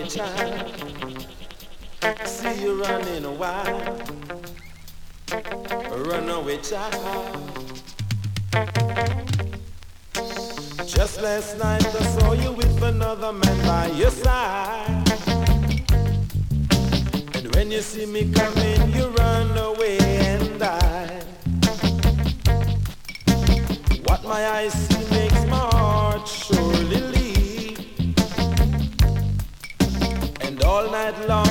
child. See you running wild. Runaway child. Just last night I saw you with another man by your side. And when you see me coming, you run away and die. What my eyes see makes my heart surely leave. And all night long